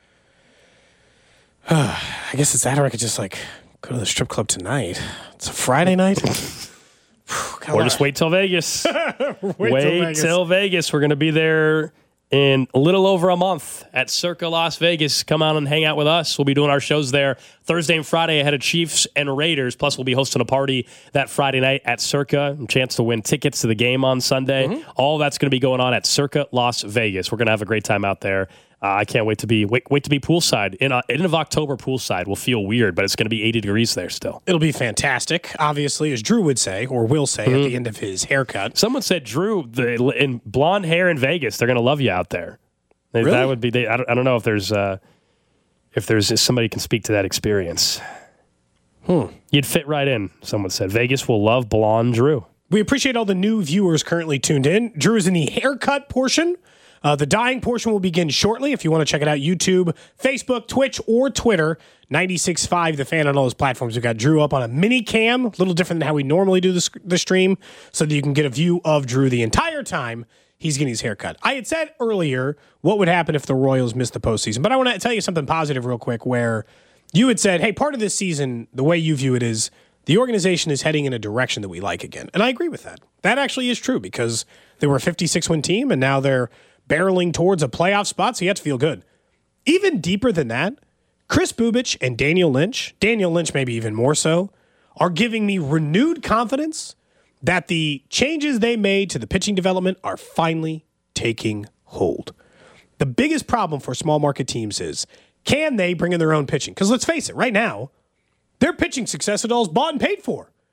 I guess it's that, or I could just go to the strip club tonight. It's a Friday night. Or just wait till Vegas. Wait till Vegas. We're going to be there in a little over a month at Circa Las Vegas. Come out and hang out with us. We'll be doing our shows there Thursday and Friday ahead of Chiefs and Raiders. Plus, we'll be hosting a party that Friday night at Circa. A chance to win tickets to the game on Sunday. Mm-hmm. All that's going to be going on at Circa Las Vegas. We're going to have a great time out there. I can't wait to be poolside. End of October poolside will feel weird, but it's going to be 80 degrees there still. It'll be fantastic, obviously, as Drew would say, or will say at the end of his haircut. Someone said, Drew, in blonde hair in Vegas, they're going to love you out there. Really? That would be. I don't know if there's somebody can speak to that experience. You'd fit right in. Someone said Vegas will love blonde Drew. We appreciate all the new viewers currently tuned in. Drew is in the haircut portion. The dyeing portion will begin shortly. If you want to check it out, YouTube, Facebook, Twitch, or Twitter, 96.5 The Fan on all those platforms. We've got Drew up on a mini cam, a little different than how we normally do the stream, so that you can get a view of Drew the entire time he's getting his haircut. I had said earlier what would happen if the Royals missed the postseason, but I want to tell you something positive real quick where you had said, hey, part of this season, the way you view it is the organization is heading in a direction that we like again. And I agree with that. That actually is true because they were a 56-win team, and now they're barreling towards a playoff spot, so you have to feel good. Even deeper than that, Chris Bubich and Daniel Lynch maybe even more so, are giving me renewed confidence that the changes they made to the pitching development are finally taking hold. The biggest problem for small market teams is, can they bring in their own pitching? Because let's face it, right now, their pitching success at all is bought and paid for.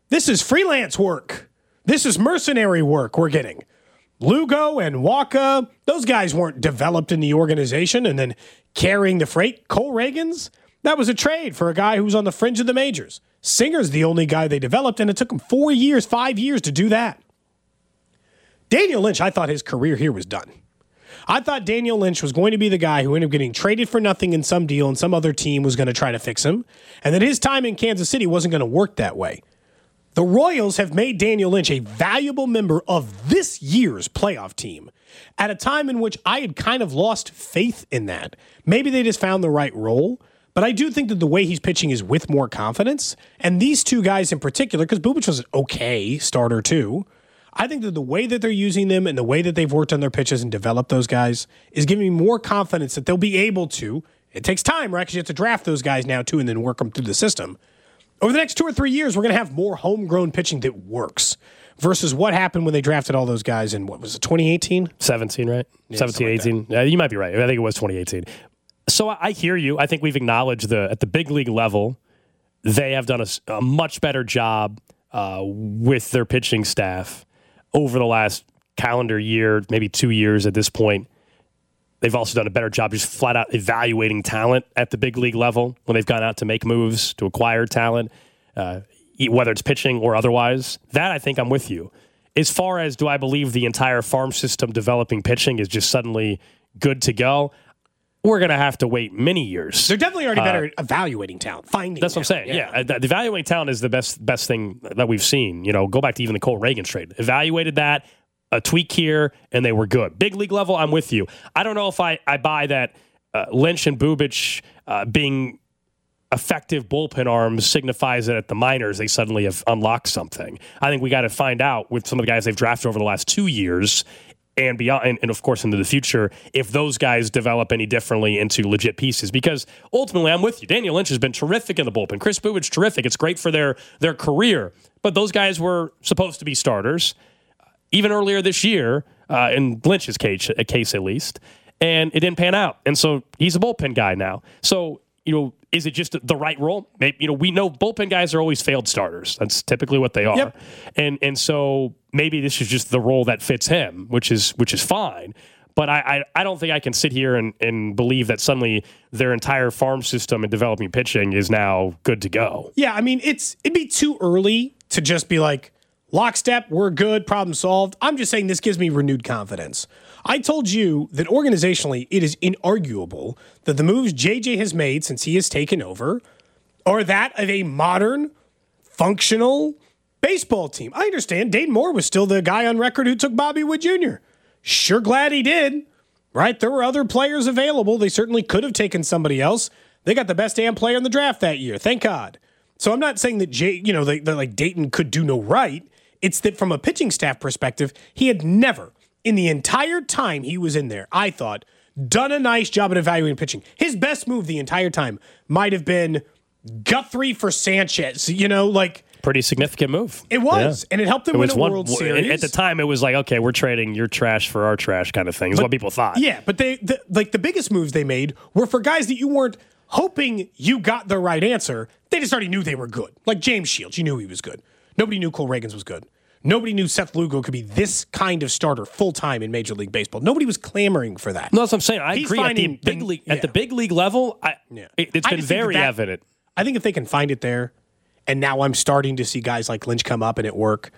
This is freelance work. This is mercenary work we're getting. Lugo and Waka, those guys weren't developed in the organization and then carrying the freight. Cole Reagans, that was a trade for a guy who was on the fringe of the majors. Singer's the only guy they developed, and it took him 5 years to do that. Daniel Lynch, I thought his career here was done. I thought Daniel Lynch was going to be the guy who ended up getting traded for nothing in some deal and some other team was going to try to fix him, and that his time in Kansas City wasn't going to work that way. The Royals have made Daniel Lynch a valuable member of this year's playoff team at a time in which I had kind of lost faith in that. Maybe they just found the right role, but I do think that the way he's pitching is with more confidence. And these two guys in particular, because Bubic was an okay starter too, I think that the way that they're using them and the way that they've worked on their pitches and developed those guys is giving me more confidence that they'll be able to. It takes time, right? Because you have to draft those guys now too and then work them through the system. Over the next 2 or 3 years, we're going to have more homegrown pitching that works versus what happened when they drafted all those guys in, what was it, 2018? 17, right? Yeah, 17, 18. like You might be right. I think it was 2018. So I hear you. I think we've acknowledged at the big league level, they have done a much better job with their pitching staff over the last calendar year, maybe 2 years at this point. They've also done a better job just flat out evaluating talent at the big league level when they've gone out to make moves to acquire talent, whether it's pitching or otherwise. That, I think I'm with you. As far as do I believe the entire farm system developing pitching is just suddenly good to go, we're going to have to wait many years. They're definitely already better at evaluating talent, finding That's what I'm saying. Yeah. The evaluating talent is the best thing that we've seen. You know, go back to even the Cole Reagans trade. Evaluated that, a tweak here, and they were good. Big league level, I'm with you. I don't know if I buy that Lynch and Bubic being effective bullpen arms signifies that at the minors they suddenly have unlocked something. I think we got to find out with some of the guys they've drafted over the last 2 years and beyond, and of course into the future, if those guys develop any differently into legit pieces. Because ultimately, I'm with you. Daniel Lynch has been terrific in the bullpen. Chris Bubic, terrific. It's great for their career. But those guys were supposed to be starters. Even earlier this year, in Lynch's case at least, and it didn't pan out. And so he's a bullpen guy now. So, is it just the right role? Maybe, we know bullpen guys are always failed starters. That's typically what they are. Yep. And so maybe this is just the role that fits him, which is fine. But I don't think I can sit here and believe that suddenly their entire farm system and developing pitching is now good to go. Yeah, I mean, it'd be too early to just be like, lockstep, we're good, problem solved. I'm just saying this gives me renewed confidence. I told you that organizationally, it is inarguable that the moves JJ has made since he has taken over are that of a modern, functional baseball team. I understand Dayton Moore was still the guy on record who took Bobby Wood Jr. Sure glad he did, right? There were other players available. They certainly could have taken somebody else. They got the best damn player in the draft that year. Thank God. So I'm not saying that that Dayton could do no right. It's that from a pitching staff perspective, he had never, in the entire time he was in there, I thought, done a nice job at evaluating pitching. His best move the entire time might have been Guthrie for Sanchez, Pretty significant move. It was, and it helped them win a World Series. At the time, it was like, okay, we're trading your trash for our trash kind of thing, is what people thought. Yeah, but the biggest moves they made were for guys that you weren't hoping you got the right answer. They just already knew they were good. Like James Shields, you knew he was good. Nobody knew Cole Reagans was good. Nobody knew Seth Lugo could be this kind of starter full-time in Major League Baseball. Nobody was clamoring for that. No, that's what I'm saying. I agree. At the big league level, it's been very evident. I think if they can find it there, and now I'm starting to see guys like Lynch come up and it work,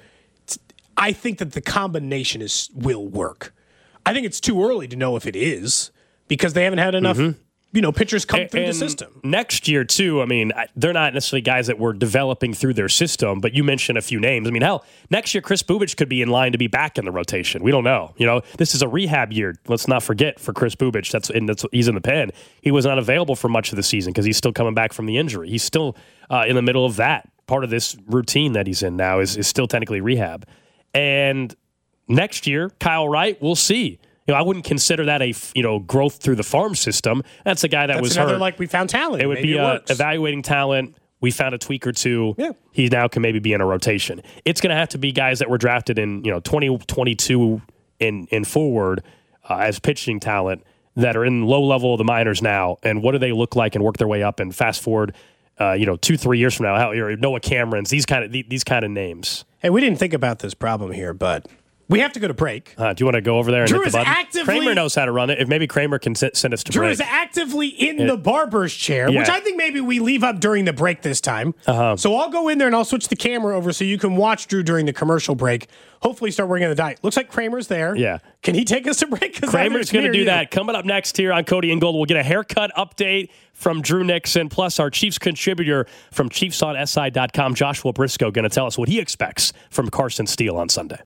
I think that the combination will work. I think it's too early to know if it is because they haven't had enough pitchers come through the system. Next year, too, I mean, they're not necessarily guys that were developing through their system, but you mentioned a few names. I mean, hell, next year, Chris Bubic could be in line to be back in the rotation. We don't know. This is a rehab year. Let's not forget for Chris Bubic. He's in the pen. He was not available for much of the season because he's still coming back from the injury. He's still in the middle of that. Part of this routine that he's in now is still technically rehab. And next year, Kyle Wright, we'll see. I wouldn't consider that a growth through the farm system. That's a guy that was hurt. Like we found talent. It would be evaluating talent. We found a tweak or two. Yeah. He now can maybe be in a rotation. It's going to have to be guys that were drafted in 2022 in forward as pitching talent that are in low level of the minors now. And what do they look like and work their way up and fast forward 2-3 years from now, or Noah Camerons, these kind of names. Hey, we didn't think about this problem here, but we have to go to break. Do you want to go over there and Drew hit the is button? actively- Kramer knows how to run it. If maybe Kramer can send us to Drew break. is actively in the barber's chair, Yeah. which I think maybe we leave up during the break this time. So I'll go in there and I'll switch the camera over so you can watch Drew during the commercial break. Hopefully start working on the diet. Looks like Kramer's there. Yeah. Can he take us to break? 'Cause Kramer's going to near do you. that. Coming up next here on Cody and Gold, we'll get a haircut update from Drew Nixon, plus our Chiefs contributor from ChiefsOnSI.com, Joshua Briscoe, going to tell us what he expects from Carson Steele on Sunday.